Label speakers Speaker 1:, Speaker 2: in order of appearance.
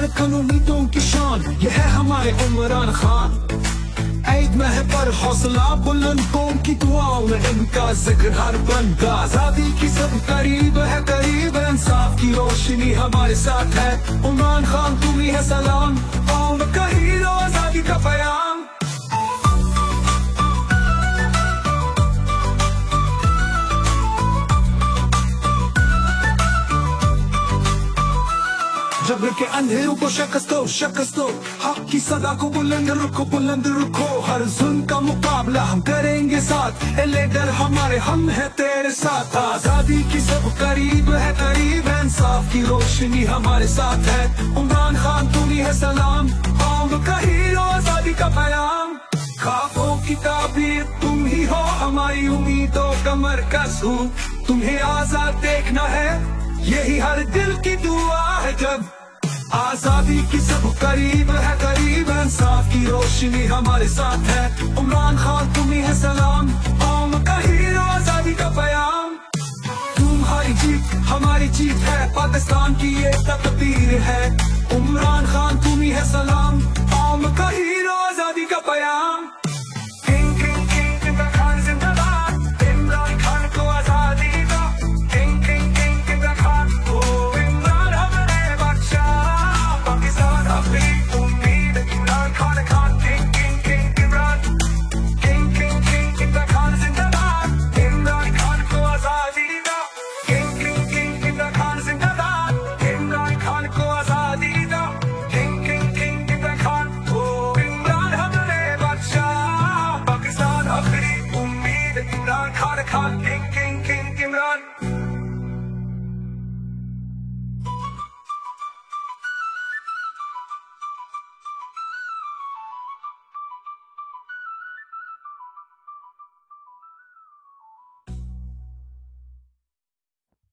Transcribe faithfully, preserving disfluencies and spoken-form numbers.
Speaker 1: धड़कन उम्मीदों की शान, ये है हमारे इमरान खान। ईद में है पर हौसला बुलंद, कौम की दुआओं में इनका जिक्र हर बंदा। आजादी की सब करीब है, करीब है, इंसाफ की रोशनी हमारे साथ है। इमरान खान तुम्ही है सलाम, कौम का हीरो, आजादी का पैगाम। जबर के अंधेरों को शिकस्त दो, शिकस्त दो, हक की सदा को बुलंद रखो, बुलंद रखो। हर जुल्म का मुकाबला हम करेंगे साथ, ए लीडर हमारे, हम है तेरे साथ। आजादी की सब करीब है, करीब है, इंसाफ की रोशनी हमारे साथ है। इमरान खान तुम्ही है सलाम, कौम का हीरो, आजादी का पैगाम। ख्वाबों की ताबीर तुम ही हो, हमारी उम्मीदों का मरकज हूँ। तुम्हें आजाद देखना है, यही हर दिल की दुआ है। जब आजादी की सब करीब है, करीब है, इंसाफ की रोशनी हमारे साथ है। इमरान खान तुम्ही है सलाम, कौम का हीरो, आजादी का पैगाम। तुम्हारी जीत हमारी जीत है, पाकिस्तान की ये तकदीर है। इमरान खान तुम्ही है सलाम, कौम का हीरो, आजादी का पैगाम। King king king Imran Khan जिंदाबाद, इमरान खान को आजादी दो। King king king Imran Khan को, इमरान हमारे बादशाह, पाकिस्तान अपनी उम्मीद। Imran Khan Khan king king king Imran, king king king Imran Khan जिंदाबाद, इमरान खान को आजादी दो। King king king Imran Khan जिंदाबाद, इमरान खान को आजादी दो। King king king Imran Khan को, इमरान हमारे बादशाह, पाकिस्तान अपनी उम्मीद। इमरान खान खान